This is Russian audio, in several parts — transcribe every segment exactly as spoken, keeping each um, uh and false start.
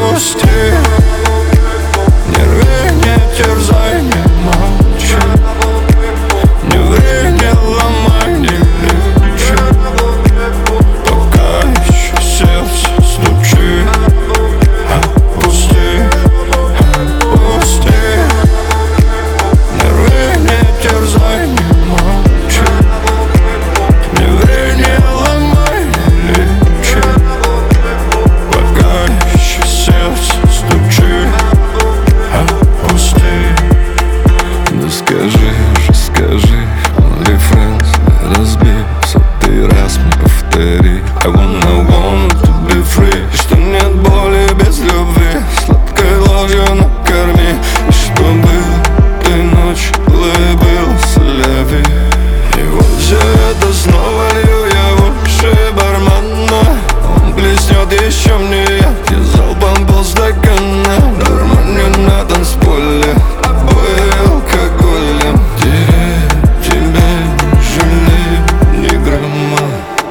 Отпусти, не рви, не терзай, не молчи, не ври, не ломай, не лечи, пока еще сердце стучит. Отпусти, отпусти, не рви, не терзай, не молчи, не ври, не ломай, не лечи, пока еще сердце стучит. Отпусти. Да скажи же, скажи, only friends, не разбей сотый раз мне повтори. I wanna, want to be free. Что нет боли без любви, сладкой ложью накорми. И что было той ночью, улыбалась леви. И вот все это снова лью я в уши бармена. Он плеснет еще мне яд, я залпом полстакана. Дурманю на танцполе, обои алкоголем. Теряю тебя, не жалею ни грамма.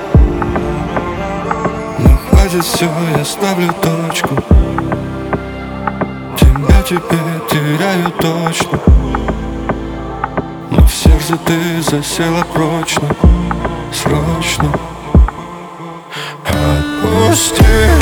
Но хватит все, я ставлю точку. Тебя теперь теряю точно, но в сердце ты засела прочно, срочно. Отпусти.